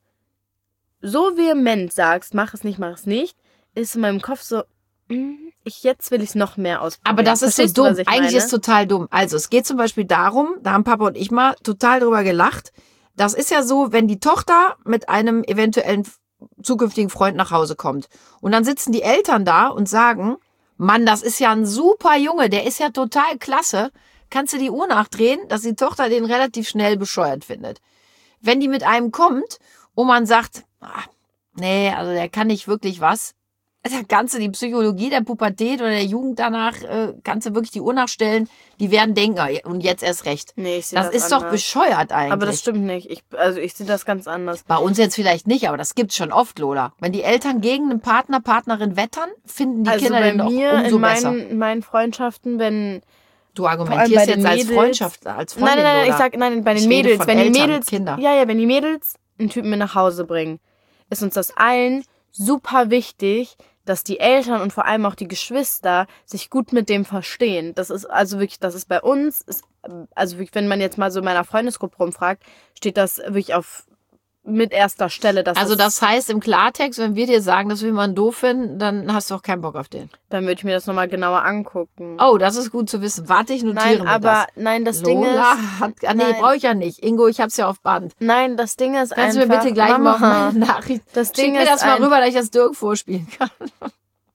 so vehement sagst, mach es nicht, mach es nicht, ist in meinem Kopf so, mm, ich, jetzt will ich es noch mehr ausprobieren. Aber das ist so Verstehst du, dumm. was ich Eigentlich meine? ist total dumm. Also es geht zum Beispiel darum, da haben Papa und ich mal total drüber gelacht. Das ist ja so, wenn die Tochter mit einem eventuellen zukünftigen Freund nach Hause kommt. Und dann sitzen die Eltern da und sagen, Mann, das ist ja ein super Junge, der ist ja total klasse. Kannst du die Uhr nachdrehen, dass die Tochter den relativ schnell bescheuert findet. Wenn die mit einem kommt und man sagt, ah, nee, also der kann nicht wirklich was, da kannst du die Psychologie der Pubertät oder der Jugend danach, äh, kannst du wirklich die Uhr nachstellen, die werden denken, ah, und jetzt erst recht. Nee, ich sehe Das, das, ist doch anders. bescheuert eigentlich. Aber das stimmt nicht. Ich, also ich sehe das ganz anders. Bei uns jetzt vielleicht nicht, aber das gibt's schon oft, Lola. Wenn die Eltern gegen einen Partner, Partnerin wettern, finden die Also Kinder bei den doch mir, umso in besser. meinen, in meinen Freundschaften, wenn... Du Vor allem bei argumentierst den jetzt als Mädels- Freundschaft, als Freundin, Nein, nein, nein, Lola. ich sag, nein, bei den Ich rede Mädels, von wenn die Eltern, Mädels, Kinder. ja, ja, wenn die Mädels einen Typen mit nach Hause bringen, ist uns das allen super wichtig, dass die Eltern und vor allem auch die Geschwister sich gut mit dem verstehen. Das ist also wirklich, das ist bei uns, ist, also wirklich, wenn man jetzt mal so in meiner Freundesgruppe rumfragt, steht das wirklich auf mit erster Stelle. Dass Also das heißt im Klartext, wenn wir dir sagen, dass wir jemanden doof finden, dann hast du auch keinen Bock auf den. Dann würde ich mir das nochmal genauer angucken. Oh, das ist gut zu wissen. Warte, ich notiere nein, mir aber das. nein, das Ding Lola ist, hat, ah, nee, nein. brauche ich ja nicht. Ingo, ich hab's ja auf Band. nein, das Ding ist Kannst du einfach, mir bitte gleich Mama, mal auf meine Nachricht, das schick Ding mir ist das mal ein- rüber, dass ich das Dirk vorspielen kann.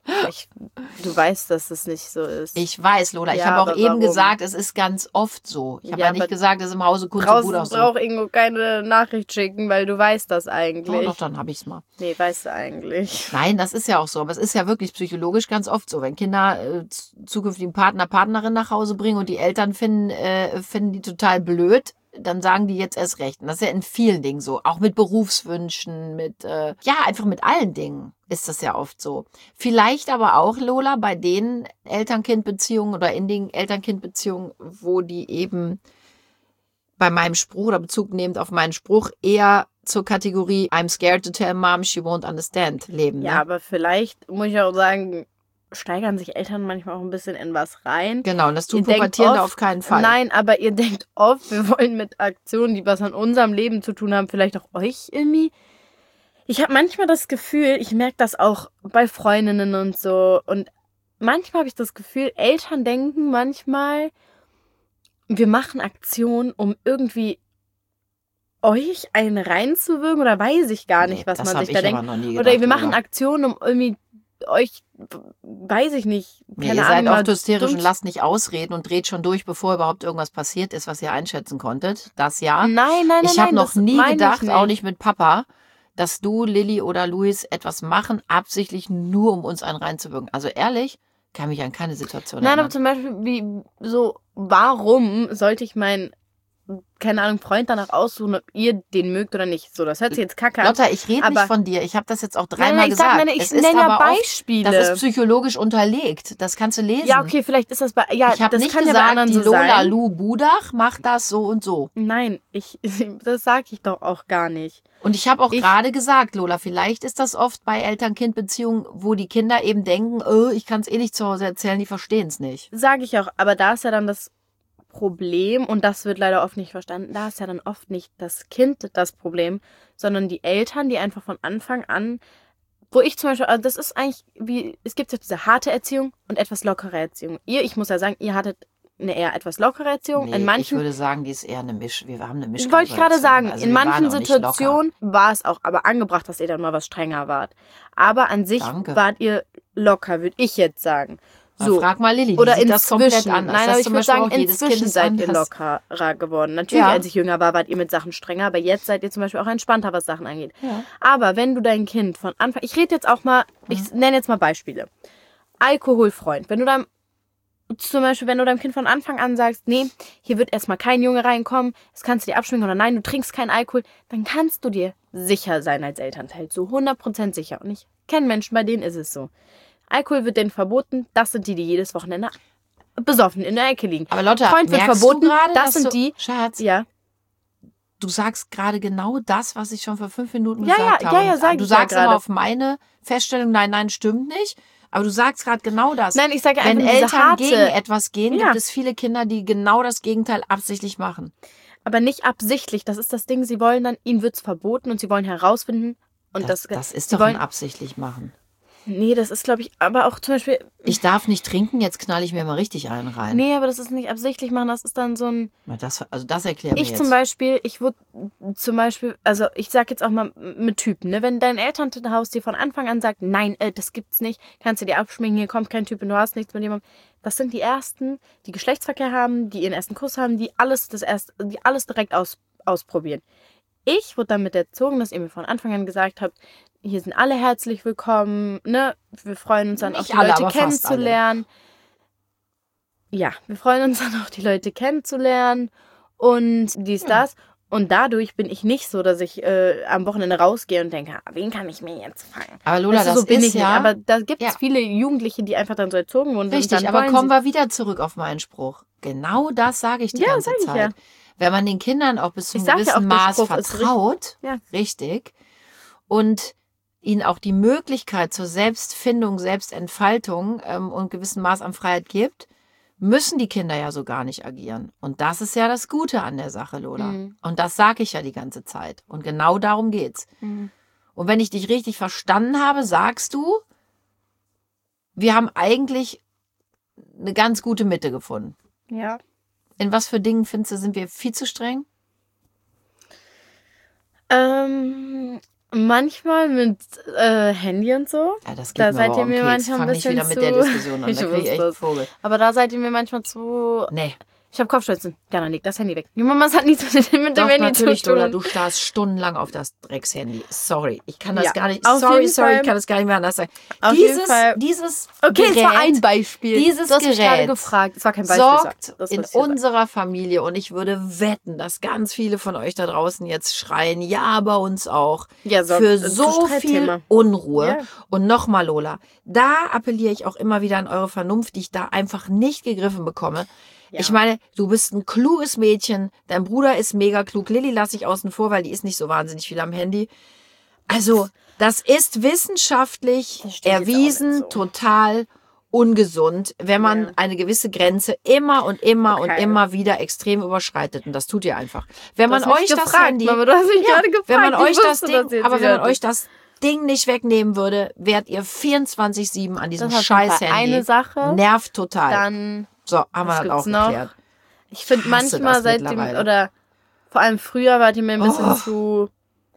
Ich, du weißt, dass es nicht so ist. Ich weiß, Lola. Ich Ja, habe auch aber eben warum? gesagt, es ist ganz oft so. Ich habe Ja, ja nicht aber gesagt, es ist im Hause Kunze Draußen Bruder so. braucht Ingo keine Nachricht schicken, weil du weißt das Oh, eigentlich. doch, dann habe ich es mal. Nee, weißt du eigentlich. Nein, das ist ja auch so. Aber es ist ja wirklich psychologisch ganz oft so. Wenn Kinder äh, z- zukünftigen Partner, Partnerin nach Hause bringen und die Eltern finden, äh, finden die total blöd, dann sagen die jetzt erst recht. Und das ist ja in vielen Dingen so. Auch mit Berufswünschen, mit, äh, ja, einfach mit allen Dingen ist das ja oft so. Vielleicht aber auch, Lola, bei den Eltern-Kind-Beziehungen oder in den Eltern-Kind-Beziehungen, wo die eben bei meinem Spruch oder Bezug nehmend auf meinen Spruch eher zur Kategorie I'm scared to tell mom, she won't understand leben. Ja, Ne? aber vielleicht muss ich auch sagen, steigern sich Eltern manchmal auch ein bisschen in was rein. Genau, und das tun Ihr denkt Pubertierende oft- auf keinen Fall. Nein, aber ihr denkt oft, wir wollen mit Aktionen, die was an unserem Leben zu tun haben, vielleicht auch euch irgendwie. Ich habe manchmal das Gefühl, ich merke das auch bei Freundinnen und so. Und manchmal habe ich das Gefühl, Eltern denken manchmal, wir machen Aktionen, um irgendwie euch einen reinzuwirken oder weiß ich gar nicht, Nee, was das man hab sich ich da aber denkt. noch nie Oder gedacht, wir machen Lola. Aktionen, um irgendwie euch, weiß ich nicht, Nee, keine ihr Ahnung. seid mal oft hysterisch dumm und lasst nicht ausreden und dreht schon durch, bevor überhaupt irgendwas passiert ist, was ihr einschätzen konntet. Das ja. Nein, nein, nein, Ich habe nein, noch das nie meine ich gedacht, nicht. auch nicht mit Papa, dass du, Lilly oder Luis etwas machen, absichtlich nur um uns einen reinzuwirken. Also ehrlich, kann mich an keine Situation Nein, aber erinnern. zum Beispiel, wie, so, warum sollte ich meinen, keine Ahnung, Freund danach aussuchen, ob ihr den mögt oder nicht? So, das hört sich jetzt kacke an. Lotta, ich rede aber- nicht von dir. Ich habe das jetzt auch Nein, dreimal nein, ich sag, gesagt. nein, ich es ist nenne ja aber oft, Beispiele. das ist psychologisch unterlegt. Das kannst du lesen. Ja, okay, vielleicht ist das bei, ja, ich habe das nicht kann ja bei gesagt, anderen die so Lola sein. Lu Budach macht das so und so. Nein, ich, das sag ich doch auch gar nicht. Und ich habe auch Ich- gerade gesagt, Lola, vielleicht ist das oft bei Eltern-Kind-Beziehungen, wo die Kinder eben denken, oh, ich kann es eh nicht zu Hause erzählen, die verstehen es nicht. Sag ich auch, aber da ist ja dann das Problem, und das wird leider oft nicht verstanden, da ist ja dann oft nicht das Kind das Problem, sondern die Eltern, die einfach von Anfang an, wo ich zum Beispiel, also das ist eigentlich wie, es gibt ja diese harte Erziehung und etwas lockere Erziehung. Ihr, ich muss ja sagen, ihr hattet eine eher etwas lockere Erziehung. Nee, in ich manchen, würde sagen, die ist eher eine Misch. Wir haben eine Mischung. wollte ich gerade sagen, also in wir waren manchen auch nicht locker. Situationen war es auch aber angebracht, dass ihr dann mal was strenger wart. Aber an sich Danke. wart ihr locker, würde ich jetzt sagen. So. So. Frag mal Lilly, die Oder sieht das komplett inzwischen. anders. Nein, das aber ist ich zum würde Beispiel sagen, auch jedes Kind inzwischen ist seid ihr anders. lockerer geworden. Natürlich, Ja. als ich jünger war, wart ihr mit Sachen strenger, aber jetzt seid ihr zum Beispiel auch entspannter, was Sachen angeht. Ja. Aber wenn du dein Kind von Anfang, ich rede jetzt auch mal, ich nenne jetzt mal Beispiele. Alkoholfreund. Wenn du deinem, zum Beispiel, wenn du deinem Kind von Anfang an sagst, nee, hier wird erstmal kein Junge reinkommen, das kannst du dir abschminken oder nein, du trinkst keinen Alkohol, dann kannst du dir sicher sein als Elternteil. So hundert Prozent sicher. Und ich kenne Menschen, bei denen ist es so. Alkohol wird denen verboten, das sind die, die jedes Wochenende besoffen in der Ecke liegen. Aber Lotta, Freund wird merkst verboten, du gerade, das dass sind du, die, Schatz, ja, du sagst gerade genau das, was ich schon vor fünf Minuten Ja, gesagt ja, habe. ja, ja, Und sag du ich ja sagst immer gerade. auf meine Feststellung, nein, nein, stimmt nicht. Aber du sagst gerade genau das. Nein, ich sage einfach Wenn nur diese Eltern harte, gegen etwas gehen, Ja. gibt es viele Kinder, die genau das Gegenteil absichtlich machen. aber nicht absichtlich, das ist das Ding, sie wollen dann, ihnen wird's verboten und sie wollen herausfinden und Das, das, das ist sie doch ein wollen, absichtlich machen. nee, das ist glaube ich, aber auch zum Beispiel, Ich darf nicht trinken, jetzt knall ich mir mal richtig einen rein. nee, aber das ist nicht absichtlich machen, das ist dann so ein, Na, Das, also das erklär mir ich jetzt. zum Beispiel, ich wurde zum Beispiel, also ich sag jetzt auch mal mit Typen, ne, wenn dein Elternhaus dir von Anfang an sagt, nein, äh, das gibt's nicht, kannst du dir abschminken, hier kommt kein Typ und du hast nichts mit jemandem, das sind die ersten, die Geschlechtsverkehr haben, die ihren ersten Kuss haben, die alles, das erst, die alles direkt aus, ausprobieren. Ich wurde damit erzogen, dass ihr mir von Anfang an gesagt habt, hier sind alle herzlich willkommen, ne? Wir freuen uns dann Nicht auch, die alle, Leute aber fast kennenzulernen. Ja, wir freuen uns dann auch, die Leute kennenzulernen und dies, das. Und dadurch bin ich nicht so, dass ich äh, am Wochenende rausgehe und denke, ah, wen kann ich mir jetzt fangen? Aber Lola, Weißt du, das so bin ist ich ja... nicht. Aber da gibt es Ja. viele Jugendliche, die einfach dann so erzogen wurden. und Richtig, dann aber wollen kommen sie- wir wieder zurück auf meinen Spruch. Genau das sage ich die Ja, ganze sag ich Zeit. ja. Wenn man den Kindern auch bis zu Ich einem sag ja gewissen auch, der Maß Spruch ist vertraut, Ja. richtig, und ihnen auch die Möglichkeit zur Selbstfindung, Selbstentfaltung ähm, und gewissen Maß an Freiheit gibt, müssen die Kinder ja so gar nicht agieren. Und das ist ja das Gute an der Sache, Lola. Mhm. Und das sage ich ja die ganze Zeit. Und genau darum geht's. Mhm. Und wenn ich dich richtig verstanden habe, sagst du, wir haben eigentlich eine ganz gute Mitte gefunden. Ja. In was für Dingen findest du, sind wir viel zu streng? Ähm, Manchmal mit äh, Handy und so. Ja, das geht Da mir seid aber ihr um mir Keks. manchmal Fang ein nicht bisschen wieder zu... mit der Diskussion an. Ich Da krieg ich wusste echt es. Vogel. Aber da seid ihr mir manchmal zu... Nee. Ich habe Kopfschmerzen. Jana, leg das Handy weg. Die Mama hat nichts mit dem, mit dem Doch, Handy natürlich, zu tun. Lola, du starrst stundenlang auf das Dreckshandy. Sorry, ich kann das Ja, gar nicht. auf Sorry, jeden sorry, Fall. ich kann das gar nicht mehr anders sagen. Auf jeden Dieses, Fall. dieses Okay, Gerät es war ein Beispiel. Dieses du hast mich gerade Gerät gefragt. Es war kein Beispiel. sorgt das in was ich hier sage. unserer Familie, und ich würde wetten, dass ganz viele von euch da draußen jetzt schreien, ja, bei uns auch, Ja, sorgt für zu so viel Streitthema. Unruhe. Ja. Und nochmal, Lola, da appelliere ich auch immer wieder an eure Vernunft, die ich da einfach nicht gegriffen bekomme. Ja. Ich meine, du bist ein kluges Mädchen, dein Bruder ist mega klug, Lilly lasse ich außen vor, weil die ist nicht so wahnsinnig viel am Handy. Also, das ist wissenschaftlich Das steht jetzt auch erwiesen, nicht so. total ungesund, wenn man Ja. eine gewisse Grenze immer und immer und Okay. immer wieder extrem überschreitet. Und das tut ihr einfach. Wenn Du man hast mich euch das gefragt, Handy, Mama, du hast mich ja, gerade gefragt. wenn man Ich euch das wusste das Ding, jetzt aber wenn wieder man euch nicht. das Ding nicht wegnehmen würde, wärt ihr vierundzwanzig sieben an diesem Das ist auf scheiß jeden Fall Handy. eine Sache. Nervt total. Dann, so, haben wir was das auch gibt's noch? geklärt. ich finde Ich hasse manchmal das seitdem, mittlerweile. oder vor allem früher wart ihr mir ein bisschen Oh. zu...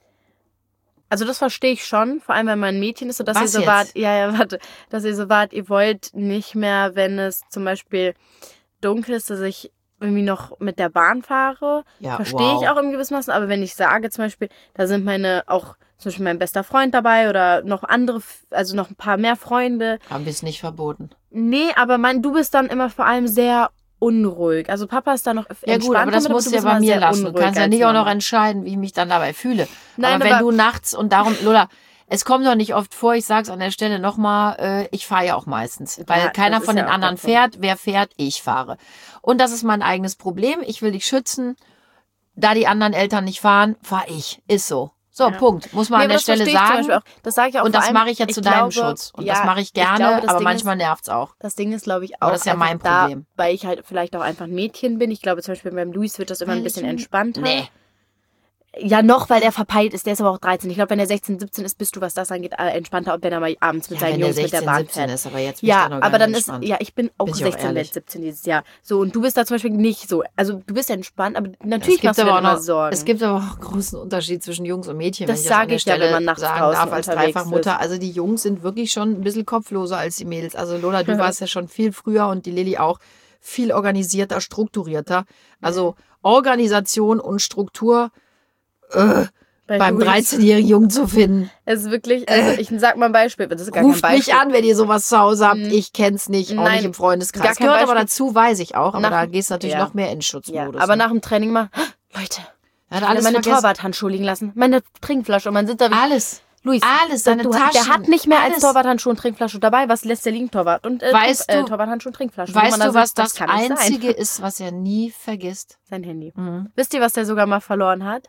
Also das verstehe ich schon, vor allem wenn man ein Mädchen ist, so dass Was ihr so jetzt? wart, ja, ja, warte, dass ihr so wart, ihr wollt nicht mehr, wenn es zum Beispiel dunkel ist, dass ich irgendwie noch mit der Bahn fahre. Ja, Verstehe wow. ich auch im gewissen Maßen, aber wenn ich sage zum Beispiel, da sind meine, auch zum Beispiel mein bester Freund dabei oder noch andere, also noch ein paar mehr Freunde. Haben wir es nicht verboten. Nee, aber mein, du bist dann immer vor allem sehr unruhig. Also Papa ist da noch Ja gut, aber das entspannter, musst du du ja bist bei immer mir sehr lassen. Du unruhig kannst ja als nicht auch noch Mama. entscheiden, wie ich mich dann dabei fühle. Nein, aber wenn aber- du nachts und darum, Lola, es kommt doch nicht oft vor, ich sag's an der Stelle nochmal, äh, ich fahre ja auch meistens. Weil Ja, keiner das ist von ja den auch anderen davon. fährt. Wer fährt? Ich fahre. Und das ist mein eigenes Problem. Ich will dich schützen. Da die anderen Eltern nicht fahren, fahre ich. Ist so. So, Ja. Punkt. Muss man Nee, an aber der das Stelle verstehe ich zum sagen. Beispiel auch. Das sage ich auch Und vor das allem, mache ich ja zu deinem glaube, Schutz. Und ja, das mache ich gerne, glaube, das aber Ding manchmal ist, nervt's auch. Das Ding ist, glaube ich, auch Aber das ist ja einfach mein da, Problem. weil ich halt vielleicht auch einfach ein Mädchen bin. Ich glaube zum Beispiel beim Luis wird das immer ein bisschen entspannter. Nee. Ja, noch, weil er verpeilt ist. Der ist aber auch dreizehn. Ich glaube, wenn er sechzehn, siebzehn ist, bist du, was das angeht, äh, entspannter, ob wenn er mal abends mit Ja, seinen wenn der Jungs mit der sechzehn, Bahn siebzehn fährt. ist, aber jetzt bin ich Ja, da noch gar aber dann nicht ist, entspannt. ja, ich bin auch Bin ich auch sechzehn, ehrlich. werde siebzehn dieses Jahr. So, und du bist da zum Beispiel nicht so. Also, du bist entspannt, aber Es natürlich gibt machst du dir aber auch immer noch, Sorgen. es gibt aber auch einen großen Unterschied zwischen Jungs und Mädchen, Das wenn ich das an sage der ich ja, Stelle wenn man nachts sagen draußen darf als unterwegs Dreifachmutter. ist. Also die Jungs sind wirklich schon ein bisschen kopfloser als die Mädels. Also Lola, du warst ja schon viel früher und die Lilly auch viel organisierter, strukturierter. Also Organisation und Struktur äh, Bei beim Luis. dreizehnjährigen Jungen zu finden. Es ist wirklich, also ich sag mal ein Beispiel, das ist gar Ruft kein Beispiel. mich an, wenn ihr sowas zu Hause habt. Mhm. Ich kenn's nicht, auch Nein, nicht im Freundeskreis. gar kein Gehört aber Beispiel. dazu, weiß ich auch. Aber Nach- da gehst du natürlich ja. noch mehr in Ja, Schutzmodus. aber ne? nach dem Training mal, Leute, Er hat ich alles habe meine vergessen. Torwarthandschuhe liegen lassen, meine Trinkflasche und man sitzt da wie, Alles. Luis, Alles, seine du, Taschen. der hat nicht mehr als alles. Torwarthandschuhe und Trinkflasche dabei, was lässt der liegen, Torwart und äh, Weißt Trink- du- äh, Torwarthandschuhe und Trinkflasche. Wo Weißt man da du, was sitzt, das, kann nicht sein. Einzige ist, was er nie vergisst? Sein Handy. Mhm. Wisst ihr, was der sogar mal verloren hat?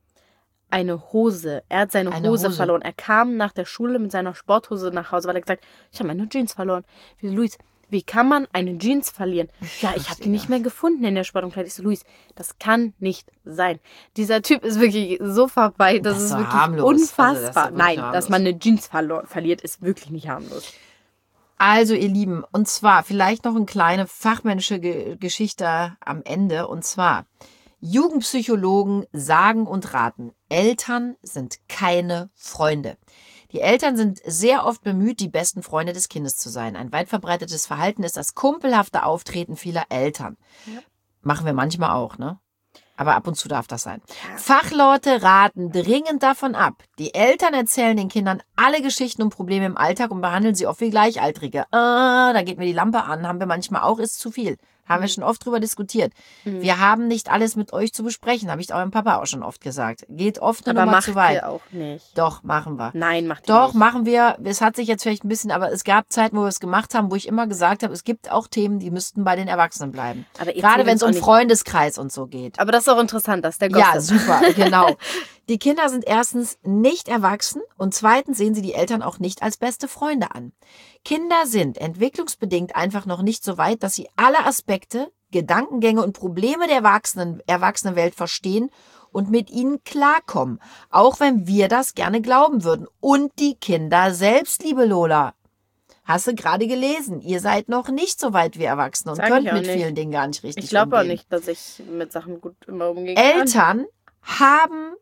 Eine Hose. Er hat seine Eine Hose, Hose. verloren. Er kam nach der Schule mit seiner Sporthose nach Hause, weil er gesagt hat, ich habe meine Jeans verloren. Ich so, Luis, wie kann man eine Jeans verlieren? Ja, ich habe die nicht mehr gefunden in der Sportumkleide. Ich so, Luis, das kann nicht sein. Dieser Typ ist wirklich so vorbei, das, Das ist ist so wirklich harmlos. Also das ist unfassbar. ja wirklich Nein, harmlos. dass man eine Jeans verlo- verliert, ist wirklich nicht harmlos. Also, ihr Lieben, und zwar vielleicht noch eine kleine fachmännische Ge Geschichte am Ende. Und zwar, Jugendpsychologen sagen und raten, Eltern sind keine Freunde. Die Eltern sind sehr oft bemüht, die besten Freunde des Kindes zu sein. Ein weit verbreitetes Verhalten ist das kumpelhafte Auftreten vieler Eltern. Ja. Machen wir manchmal auch, ne? Aber ab und zu darf das sein. Fachleute raten dringend davon ab. Die Eltern erzählen den Kindern alle Geschichten und Probleme im Alltag und behandeln sie oft wie Gleichaltrige. Ah, da geht mir die Lampe an, haben wir manchmal auch, ist zu viel. Haben wir schon oft drüber diskutiert. Mhm. Wir haben nicht alles mit euch zu besprechen, habe ich eurem Papa auch schon oft gesagt. Geht oft eine Aber Nummer macht zu weit. ihr auch nicht. Doch, machen wir. Nein, macht ihr Doch, nicht. machen wir. Es hat sich jetzt vielleicht ein bisschen, aber es gab Zeiten, wo wir es gemacht haben, wo ich immer gesagt habe, es gibt auch Themen, die müssten bei den Erwachsenen bleiben. Aber ihr Gerade zählt wenn es uns um auch nicht- Freundeskreis und so geht. Aber das ist auch interessant, dass der Ja, Gossip. super, genau. Die Kinder sind erstens nicht erwachsen und zweitens sehen sie die Eltern auch nicht als beste Freunde an. Kinder sind entwicklungsbedingt einfach noch nicht so weit, dass sie alle Aspekte, Gedankengänge und Probleme der Erwachsenen, Erwachsenenwelt verstehen und mit ihnen klarkommen. Auch wenn wir das gerne glauben würden. Und die Kinder selbst, liebe Lola. Hast du gerade gelesen. Ihr seid noch nicht so weit wie Erwachsene und Sag ich könnt auch mit nicht. vielen Dingen gar nicht richtig Ich glaube auch umgehen. nicht, dass ich mit Sachen gut immer umgehen kann. Eltern haben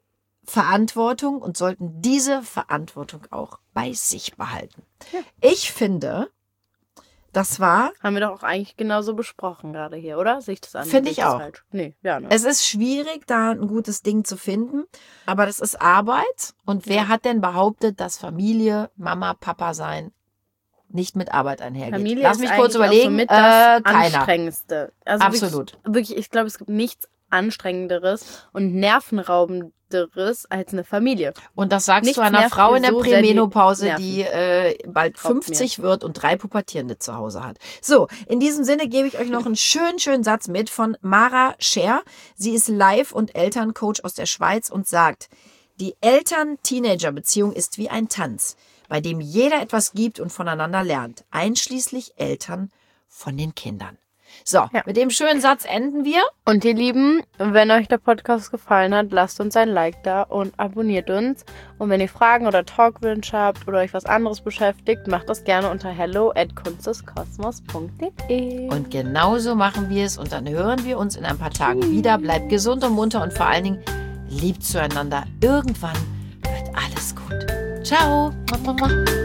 Verantwortung und sollten diese Verantwortung auch bei sich behalten. Ja. Ich finde, das war... Haben wir doch auch eigentlich genauso besprochen gerade hier, oder? Sehe ich das an? Finde ich Sehe das auch. falsch? Nee, ja, ne? Es ist schwierig, da ein gutes Ding zu finden, aber das ist Arbeit. Und wer hat denn behauptet, dass Familie, Mama, Papa sein nicht mit Arbeit einhergeht? Familie Lass ist mich kurz eigentlich überlegen. Auch so mit äh, das keiner. Anstrengendste. Also Absolut. Wirklich, wirklich, ich glaube, es gibt nichts Anstrengenderes und Nervenraubenderes als eine Familie. Und das sagst Nichts du einer nervt Frau mir in der so sehr die Prämenopause, Nerven. die äh, bald Glaubt fünfzig wird und drei Pubertierende zu Hause hat. So, in diesem Sinne gebe ich euch noch einen schönen, schönen Satz mit von Mara Scher. Sie ist Life- und Elterncoach aus der Schweiz und sagt, die Eltern-Teenager-Beziehung ist wie ein Tanz, bei dem jeder etwas gibt und voneinander lernt, einschließlich Eltern von den Kindern. So, Ja. mit dem schönen Satz enden wir. Und ihr Lieben, wenn euch der Podcast gefallen hat, lasst uns ein Like da und abonniert uns. Und wenn ihr Fragen oder Talkwünsche habt oder euch was anderes beschäftigt, macht das gerne unter hello at kunstdeskosmos punkt de. Und genauso machen wir es und dann hören wir uns in ein paar Tagen wieder. Bleibt gesund und munter und vor allen Dingen liebt zueinander. Irgendwann wird alles gut. Ciao.